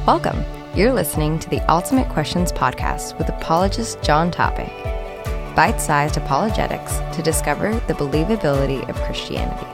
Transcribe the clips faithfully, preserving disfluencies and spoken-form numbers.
Welcome. You're listening to the Ultimate Questions Podcast with apologist John Topic. Bite-sized apologetics to discover the believability of Christianity.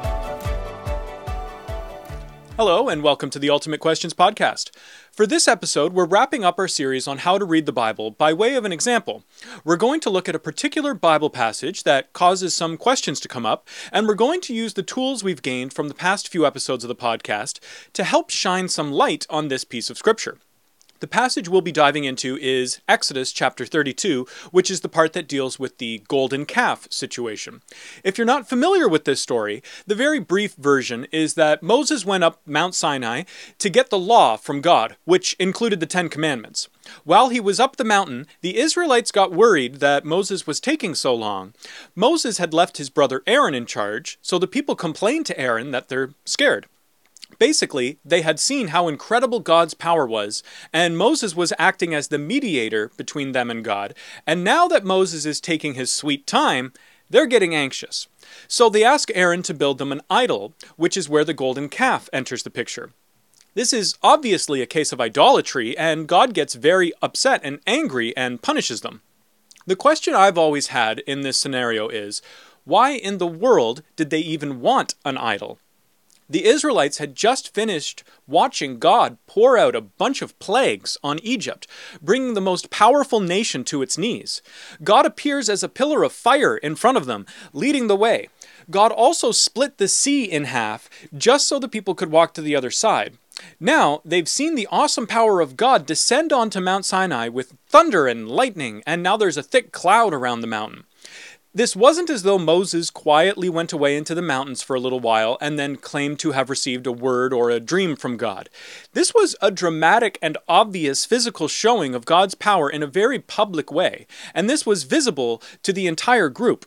Hello, and welcome to the Ultimate Questions Podcast. For this episode, we're wrapping up our series on how to read the Bible by way of an example. We're going to look at a particular Bible passage that causes some questions to come up, and we're going to use the tools we've gained from the past few episodes of the podcast to help shine some light on this piece of Scripture. The passage we'll be diving into is Exodus chapter thirty-two, which is the part that deals with the golden calf situation. If you're not familiar with this story, the very brief version is that Moses went up Mount Sinai to get the law from God, which included the Ten Commandments. While he was up the mountain, the Israelites got worried that Moses was taking so long. Moses had left his brother Aaron in charge, so the people complained to Aaron that they're scared. Basically, they had seen how incredible God's power was, and Moses was acting as the mediator between them and God, and now that Moses is taking his sweet time, they're getting anxious. So they ask Aaron to build them an idol, which is where the golden calf enters the picture. This is obviously a case of idolatry, and God gets very upset and angry and punishes them. The question I've always had in this scenario is, why in the world did they even want an idol? The Israelites had just finished watching God pour out a bunch of plagues on Egypt, bringing the most powerful nation to its knees. God appears as a pillar of fire in front of them, leading the way. God also split the sea in half, just so the people could walk to the other side. Now, they've seen the awesome power of God descend onto Mount Sinai with thunder and lightning, and now there's a thick cloud around the mountain. This wasn't as though Moses quietly went away into the mountains for a little while and then claimed to have received a word or a dream from God. This was a dramatic and obvious physical showing of God's power in a very public way, and this was visible to the entire group.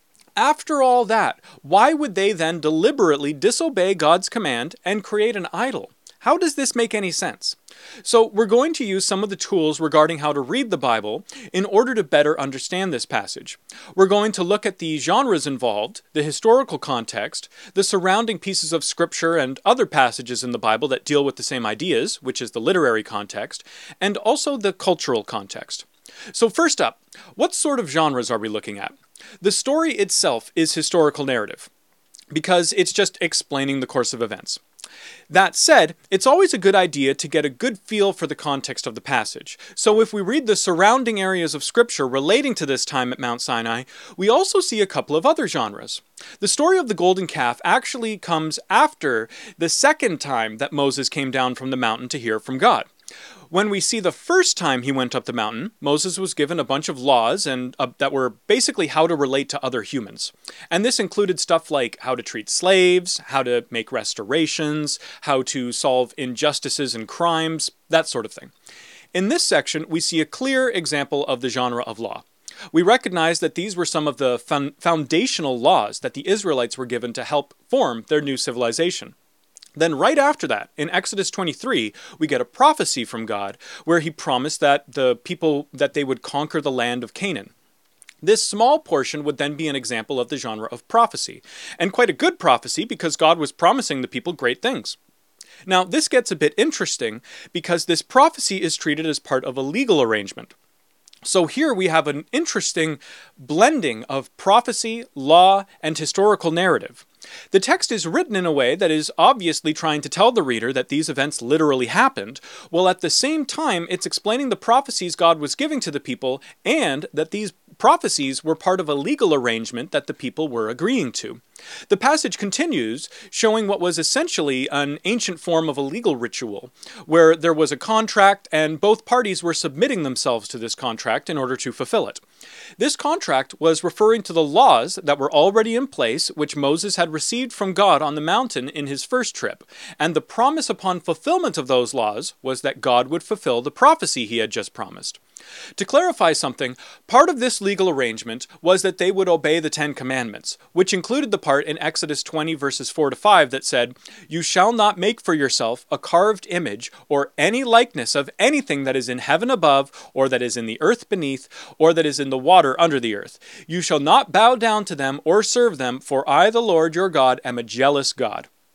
After all that, why would they then deliberately disobey God's command and create an idol? How does this make any sense? So we're going to use some of the tools regarding how to read the Bible in order to better understand this passage. We're going to look at the genres involved, the historical context, the surrounding pieces of scripture and other passages in the Bible that deal with the same ideas, which is the literary context, and also the cultural context. So first up, what sort of genres are we looking at? The story itself is historical narrative, because it's just explaining the course of events. That said, it's always a good idea to get a good feel for the context of the passage. So if we read the surrounding areas of Scripture relating to this time at Mount Sinai, we also see a couple of other genres. The story of the golden calf actually comes after the second time that Moses came down from the mountain to hear from God. When we see the first time he went up the mountain, Moses was given a bunch of laws and uh, that were basically how to relate to other humans. And this included stuff like how to treat slaves, how to make restorations, how to solve injustices and crimes, that sort of thing. In this section, we see a clear example of the genre of law. We recognize that these were some of the fun- foundational laws that the Israelites were given to help form their new civilization. Then right after that, in Exodus twenty-three, we get a prophecy from God where he promised that the people, that they would conquer the land of Canaan. This small portion would then be an example of the genre of prophecy, and quite a good prophecy because God was promising the people great things. Now, this gets a bit interesting because this prophecy is treated as part of a legal arrangement. So here we have an interesting blending of prophecy, law, and historical narrative. The text is written in a way that is obviously trying to tell the reader that these events literally happened, while at the same time it's explaining the prophecies God was giving to the people and that these prophecies were part of a legal arrangement that the people were agreeing to. The passage continues, showing what was essentially an ancient form of a legal ritual, where there was a contract and both parties were submitting themselves to this contract in order to fulfill it. This contract was referring to the laws that were already in place, which Moses had received from God on the mountain in his first trip, and the promise upon fulfillment of those laws was that God would fulfill the prophecy he had just promised. To clarify something, part of this legal arrangement was that they would obey the Ten Commandments, which included the part in Exodus twenty verses four to five that said, "You shall not make for yourself a carved image or any likeness of anything that is in heaven above, or that is in the earth beneath, or that is in the water under the earth. You shall not bow down to them or serve them, for I, the Lord your God, am a jealous God."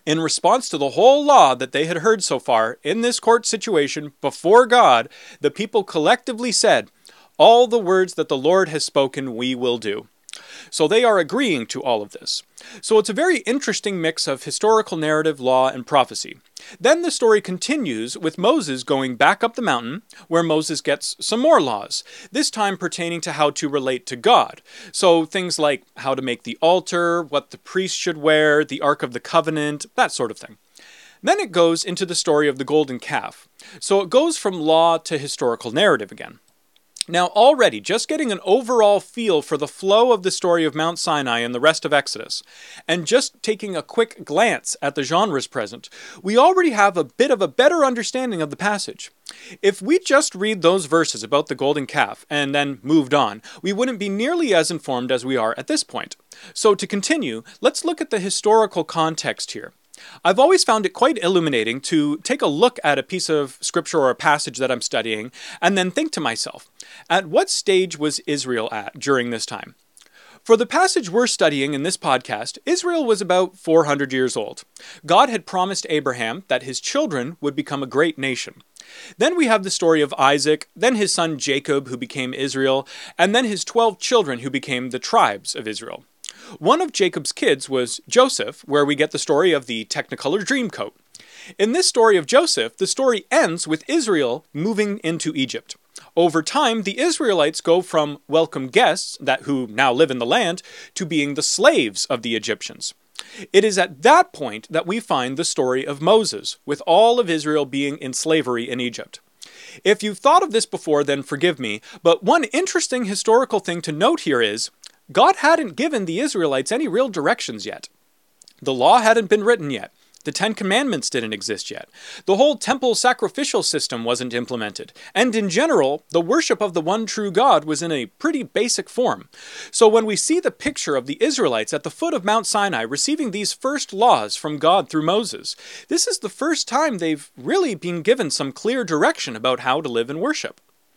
In response to the whole law that they had heard so far in this court situation before God, the people collectively said, "All the words that the Lord has spoken we will do." So they are agreeing to all of this. So it's a very interesting mix of historical narrative, law, and prophecy. Then the story continues with Moses going back up the mountain, where Moses gets some more laws, this time pertaining to how to relate to God. So things like how to make the altar, what the priest should wear, the Ark of the Covenant, that sort of thing. Then it goes into the story of the golden calf. So it goes from law to historical narrative again. Now already, just getting an overall feel for the flow of the story of Mount Sinai and the rest of Exodus, and just taking a quick glance at the genres present, we already have a bit of a better understanding of the passage. If we just read those verses about the golden calf and then moved on, we wouldn't be nearly as informed as we are at this point. So to continue, let's look at the historical context here. I've always found it quite illuminating to take a look at a piece of scripture or a passage that I'm studying and then think to myself, at what stage was Israel at during this time? For the passage we're studying in this podcast, Israel was about four hundred years old. God had promised Abraham that his children would become a great nation. Then we have the story of Isaac, then his son Jacob, who became Israel, and then his twelve children who became the tribes of Israel. One of Jacob's kids was Joseph, where we get the story of the Technicolor Dreamcoat. In this story of Joseph, the story ends with Israel moving into Egypt. Over time, the Israelites go from welcome guests, that who now live in the land, to being the slaves of the Egyptians. It is at that point that we find the story of Moses, with all of Israel being in slavery in Egypt. If you've thought of this before, then forgive me, but one interesting historical thing to note here is, God hadn't given the Israelites any real directions yet. The law hadn't been written yet. The Ten Commandments didn't exist yet. The whole temple sacrificial system wasn't implemented. And in general, the worship of the one true God was in a pretty basic form. So when we see the picture of the Israelites at the foot of Mount Sinai receiving these first laws from God through Moses, this is the first time they've really been given some clear direction about how to live and worship.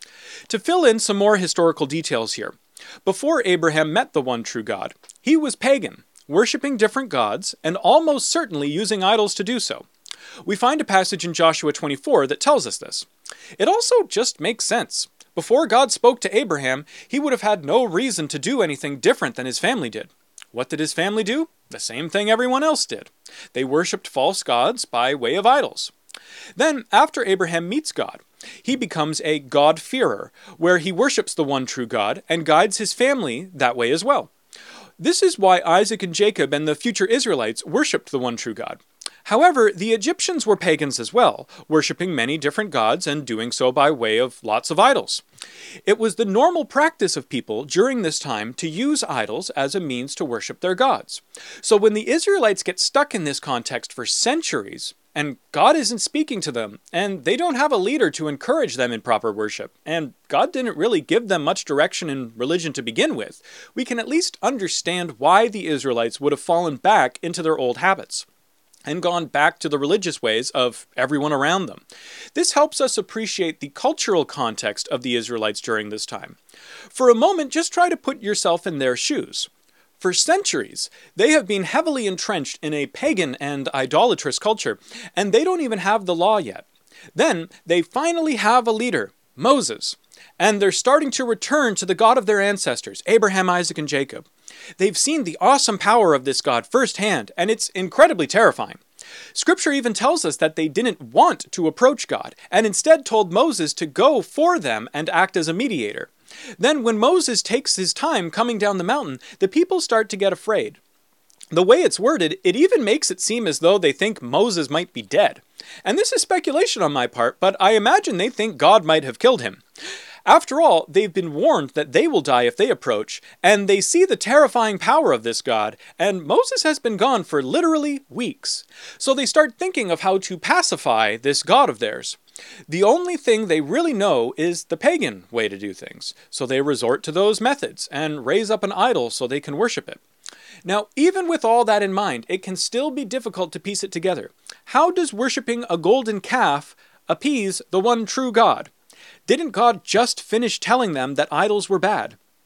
To fill in some more historical details here, before Abraham met the one true God, he was pagan, worshipping different gods, and almost certainly using idols to do so. We find a passage in Joshua twenty-four that tells us this. It also just makes sense. Before God spoke to Abraham, he would have had no reason to do anything different than his family did. What did his family do? The same thing everyone else did. They worshipped false gods by way of idols. Then, after Abraham meets God, he becomes a God-fearer, where he worships the one true God and guides his family that way as well. This is why Isaac and Jacob and the future Israelites worshipped the one true God. However, the Egyptians were pagans as well, worshipping many different gods and doing so by way of lots of idols. It was the normal practice of people during this time to use idols as a means to worship their gods. So when the Israelites get stuck in this context for centuries, and God isn't speaking to them, and they don't have a leader to encourage them in proper worship, and God didn't really give them much direction in religion to begin with, we can at least understand why the Israelites would have fallen back into their old habits and gone back to the religious ways of everyone around them. This helps us appreciate the cultural context of the Israelites during this time. For a moment, just try to put yourself in their shoes. For centuries, they have been heavily entrenched in a pagan and idolatrous culture, and they don't even have the law yet. Then, they finally have a leader, Moses, and they're starting to return to the God of their ancestors, Abraham, Isaac, and Jacob. They've seen the awesome power of this God firsthand, and it's incredibly terrifying. Scripture even tells us that they didn't want to approach God, and instead told Moses to go for them and act as a mediator. Then when Moses takes his time coming down the mountain, the people start to get afraid. The way it's worded, it even makes it seem as though they think Moses might be dead. And this is speculation on my part, but I imagine they think God might have killed him. After all, they've been warned that they will die if they approach, and they see the terrifying power of this God, and Moses has been gone for literally weeks. So they start thinking of how to pacify this God of theirs. The only thing they really know is the pagan way to do things, so they resort to those methods and raise up an idol so they can worship it. Now, even with all that in mind, it can still be difficult to piece it together. How does worshipping a golden calf appease the one true God? Didn't God just finish telling them that idols were bad?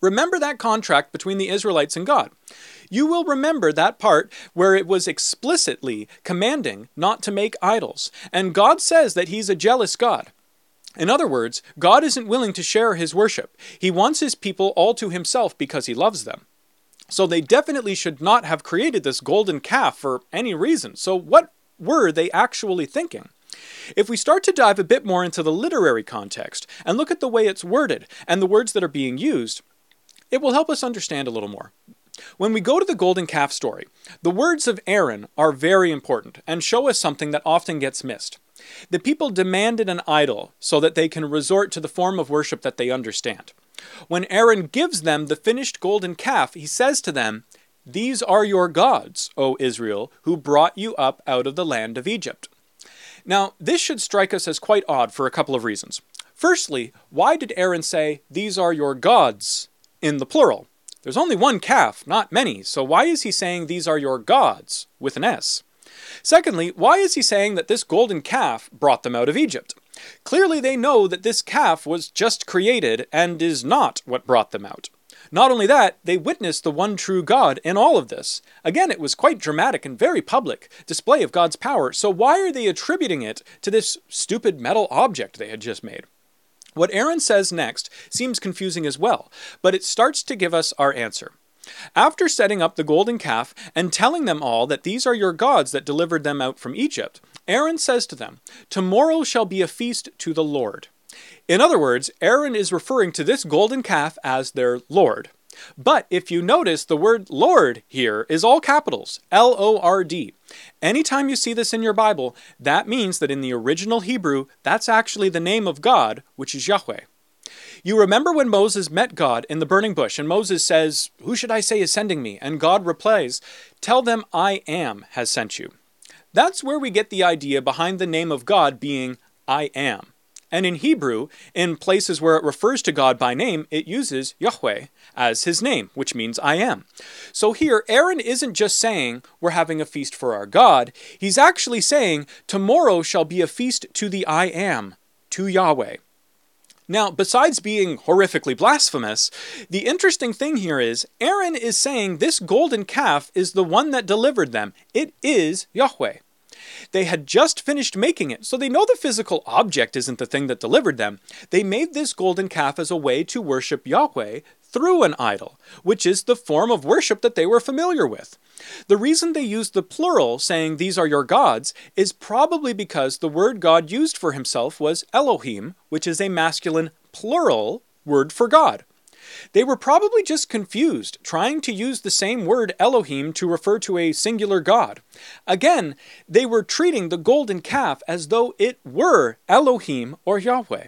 Remember that contract between the Israelites and God. You will remember that part where it was explicitly commanding not to make idols, and God says that he's a jealous God. In other words, God isn't willing to share his worship. He wants his people all to himself because he loves them. So they definitely should not have created this golden calf for any reason. So what were they actually thinking? If we start to dive a bit more into the literary context and look at the way it's worded and the words that are being used, it will help us understand a little more. When we go to the golden calf story, the words of Aaron are very important and show us something that often gets missed. The people demanded an idol so that they can resort to the form of worship that they understand. When Aaron gives them the finished golden calf, he says to them, "These are your gods, O Israel, who brought you up out of the land of Egypt." Now, this should strike us as quite odd for a couple of reasons. Firstly, why did Aaron say, "These are your gods," in the plural? There's only one calf, not many, so why is he saying these are your gods, with an S? Secondly, why is he saying that this golden calf brought them out of Egypt? Clearly they know that this calf was just created and is not what brought them out. Not only that, they witnessed the one true God in all of this. Again, it was quite dramatic and very public display of God's power, so why are they attributing it to this stupid metal object they had just made? What Aaron says next seems confusing as well, but it starts to give us our answer. After setting up the golden calf and telling them all that these are your gods that delivered them out from Egypt, Aaron says to them, "Tomorrow shall be a feast to the Lord." In other words, Aaron is referring to this golden calf as their Lord. But if you notice, the word Lord here is all capitals, L O R D. Anytime you see this in your Bible, that means that in the original Hebrew, that's actually the name of God, which is Yahweh. You remember when Moses met God in the burning bush, and Moses says, "Who should I say is sending me?" And God replies, "Tell them I am has sent you." That's where we get the idea behind the name of God being I am. And in Hebrew, in places where it refers to God by name, it uses Yahweh as his name, which means I am. So here, Aaron isn't just saying we're having a feast for our God. He's actually saying tomorrow shall be a feast to the I am, to Yahweh. Now, besides being horrifically blasphemous, the interesting thing here is Aaron is saying this golden calf is the one that delivered them. It is Yahweh. They had just finished making it, so they know the physical object isn't the thing that delivered them. They made this golden calf as a way to worship Yahweh through an idol, which is the form of worship that they were familiar with. The reason they used the plural, saying these are your gods, is probably because the word God used for himself was Elohim, which is a masculine plural word for God. They were probably just confused, trying to use the same word Elohim to refer to a singular God. Again, they were treating the golden calf as though it were Elohim or Yahweh.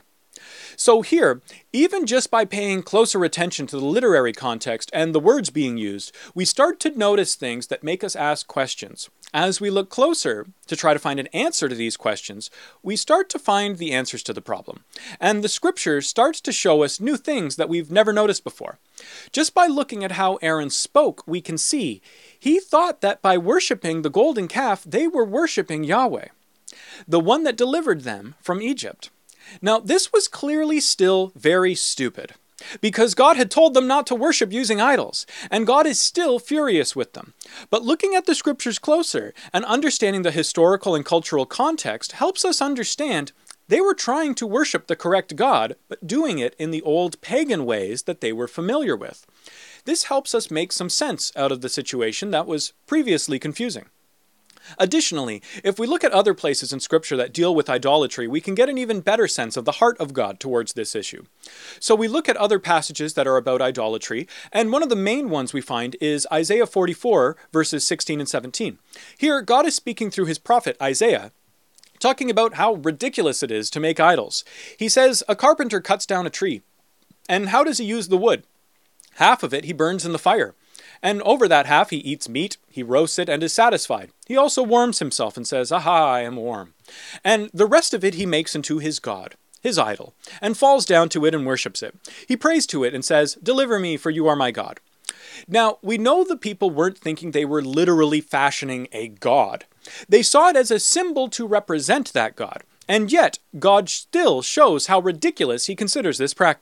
So here, even just by paying closer attention to the literary context and the words being used, we start to notice things that make us ask questions. As we look closer to try to find an answer to these questions, we start to find the answers to the problem. And the scripture starts to show us new things that we've never noticed before. Just by looking at how Aaron spoke, we can see he thought that by worshiping the golden calf, they were worshiping Yahweh, the one that delivered them from Egypt. Now, this was clearly still very stupid, because God had told them not to worship using idols, and God is still furious with them. But looking at the scriptures closer and understanding the historical and cultural context helps us understand they were trying to worship the correct God, but doing it in the old pagan ways that they were familiar with. This helps us make some sense out of the situation that was previously confusing. Additionally, if we look at other places in Scripture that deal with idolatry, we can get an even better sense of the heart of God towards this issue. So we look at other passages that are about idolatry, and one of the main ones we find is Isaiah forty-four, verses sixteen and seventeen. Here, God is speaking through his prophet Isaiah, talking about how ridiculous it is to make idols. He says, "A carpenter cuts down a tree. And how does he use the wood? Half of it he burns in the fire. And over that half he eats meat, he roasts it, and is satisfied. He also warms himself and says, 'Aha, I am warm.' And the rest of it he makes into his god, his idol, and falls down to it and worships it. He prays to it and says, 'Deliver me, for you are my God.'" Now, we know the people weren't thinking they were literally fashioning a god. They saw it as a symbol to represent that god. And yet, God still shows how ridiculous he considers this practice.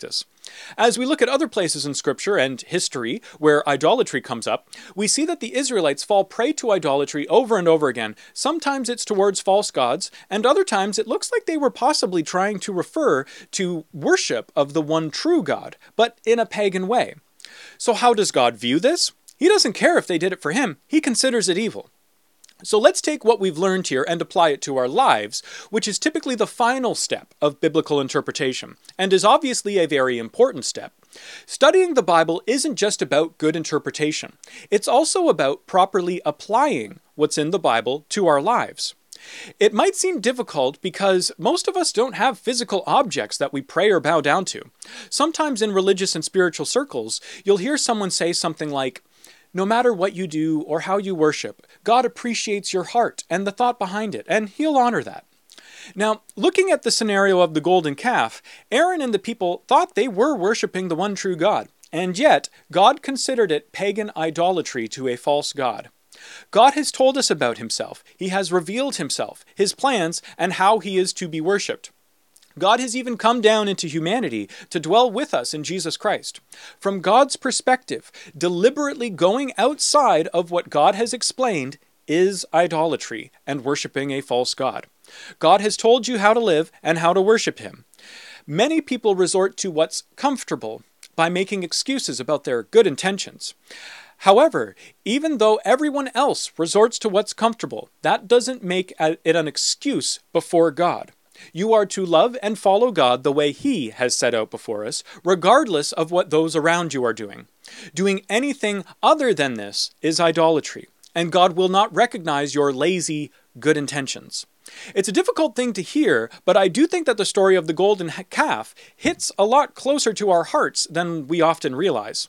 As we look at other places in Scripture and history where idolatry comes up, we see that the Israelites fall prey to idolatry over and over again. Sometimes it's towards false gods, and other times it looks like they were possibly trying to refer to worship of the one true God, but in a pagan way. So how does God view this? He doesn't care if they did it for him. He considers it evil. So let's take what we've learned here and apply it to our lives, which is typically the final step of biblical interpretation, and is obviously a very important step. Studying the Bible isn't just about good interpretation. It's also about properly applying what's in the Bible to our lives. It might seem difficult because most of us don't have physical objects that we pray or bow down to. Sometimes in religious and spiritual circles, you'll hear someone say something like, "No matter what you do or how you worship, God appreciates your heart and the thought behind it, and He'll honor that." Now, looking at the scenario of the golden calf, Aaron and the people thought they were worshiping the one true God, and yet God considered it pagan idolatry to a false god. God has told us about Himself. He has revealed Himself, His plans, and how He is to be worshipped. God has even come down into humanity to dwell with us in Jesus Christ. From God's perspective, deliberately going outside of what God has explained is idolatry and worshiping a false god. God has told you how to live and how to worship Him. Many people resort to what's comfortable by making excuses about their good intentions. However, even though everyone else resorts to what's comfortable, that doesn't make it an excuse before God. You are to love and follow God the way He has set out before us, regardless of what those around you are doing. Doing anything other than this is idolatry, and God will not recognize your lazy, good intentions. It's a difficult thing to hear, but I do think that the story of the golden calf hits a lot closer to our hearts than we often realize.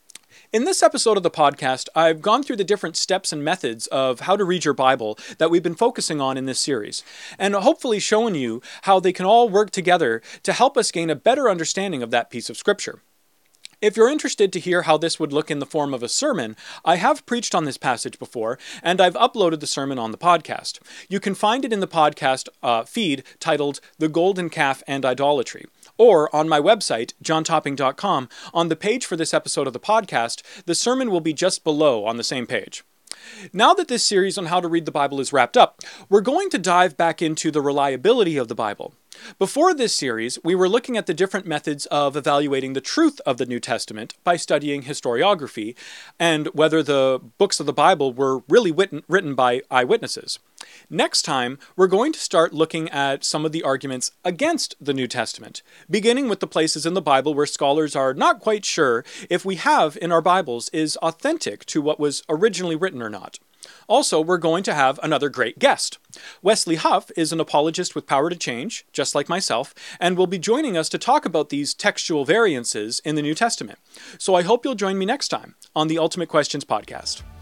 In this episode of the podcast, I've gone through the different steps and methods of how to read your Bible that we've been focusing on in this series, and hopefully shown you how they can all work together to help us gain a better understanding of that piece of Scripture. If you're interested to hear how this would look in the form of a sermon, I have preached on this passage before, and I've uploaded the sermon on the podcast. You can find it in the podcast uh, feed titled The Golden Calf and Idolatry, or on my website, john topping dot com. On the page for this episode of the podcast, the sermon will be just below on the same page. Now that this series on how to read the Bible is wrapped up, we're going to dive back into the reliability of the Bible. Before this series, we were looking at the different methods of evaluating the truth of the New Testament by studying historiography and whether the books of the Bible were really written, written by eyewitnesses. Next time, we're going to start looking at some of the arguments against the New Testament, beginning with the places in the Bible where scholars are not quite sure if we have in our Bibles is authentic to what was originally written or not. Also, we're going to have another great guest. Wesley Huff is an apologist with power to change, just like myself, and will be joining us to talk about these textual variances in the New Testament. So I hope you'll join me next time on the Ultimate Questions podcast.